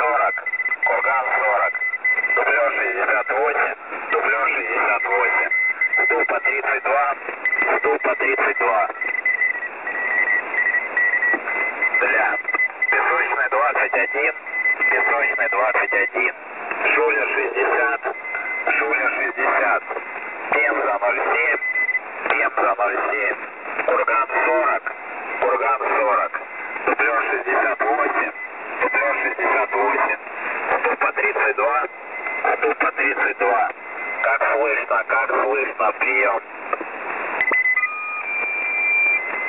40, Курган 40, дублер 68, дублер 68, Ступа 32, Ступа 32. Для Песочная 21, Песочная 21, Жуля 60, Жуля 60, Пемза 07, Пемза 07, Курган 40, Курган 40, дублер 68, дублер 68, Ступа 32, Ступа 32. Как слышно, прием.